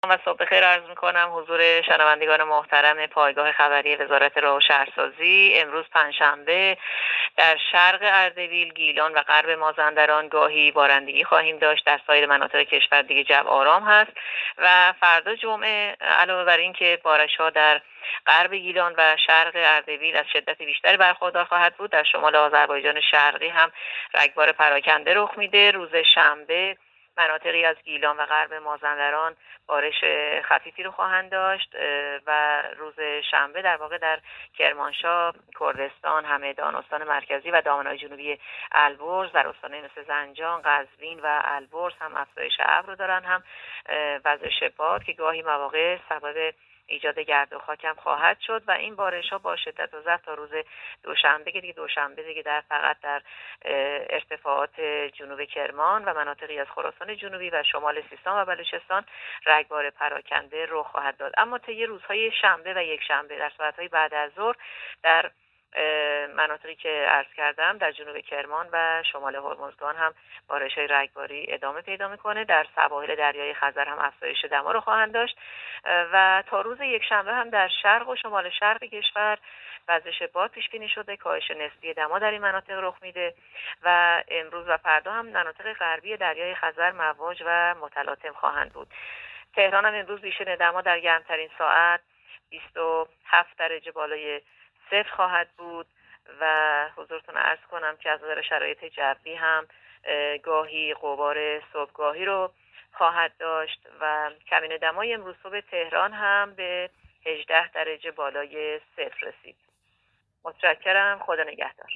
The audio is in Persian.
و صبح بخیر عرض می‌کنم حضور شنوندگان محترم پایگاه خبری وزارت راه و شهرسازی. امروز پنجشنبه در شرق اردبیل، گیلان و غرب مازندران گاهی بارندگی خواهیم داشت. در سایر مناطق کشور دیگه جو آرام هست و فردا جمعه علاوه بر این که بارش‌ها در غرب گیلان و شرق اردبیل از شدت بیشتری برخوردار خواهد بود، در شمال آذربایجان شرقی هم رگبار پراکنده رخ میده. روز شنبه مناطقی از گیلان و غرب مازندران بارش خفیفی رو خواهند داشت و روز شنبه در واقع در کرمانشاه، کردستان، همدان، استان مرکزی و دامنه‌های جنوبی البرز، در استان‌های مثل زنجان، قزوین و البرز هم افزایش ابر رو دارن، هم وزش باد که گاهی مواقع سبب ایجاد گرد و خاک هم خواهد شد و این بارش‌ها با شدت و ضعف تا روز دوشنبه که دوشنبه در فقط در ارتفاعات جنوب کرمان و مناطقی از خراسان جنوبی و شمال سیستان و بلوچستان رگبار پراکنده رخ خواهد داد. اما طی روزهای شنبه و یک شنبه در ساعت‌های بعد از ظهر در مناطقی که عرض کردم در جنوب کرمان و شمال هرمزگان هم بارش‌های رگباری ادامه پیدا می‌کنه. در سواحل دریای خزر هم افزایش دما رو خواهند داشت و تا روز یک شنبه هم در شرق و شمال شرق کشور وزش باد پیش بینی شده، کاهش نسبی دما در این مناطق رخ میده و امروز و فردا هم مناطق غربی دریای خزر مواج و متلاطم خواهند بود. تهران هم امروز بیشتر دما در گرمترین ساعت 27 درجه بالای صفر خواهد بود و حضورتون عرض کنم که از نظر شرایط جوی هم گاهی غبار صبحگاهی رو خواهد داشت و کمین دمای امروز صبح تهران هم به 18 درجه بالای صفر رسید. متشکرم. خدا نگهدار.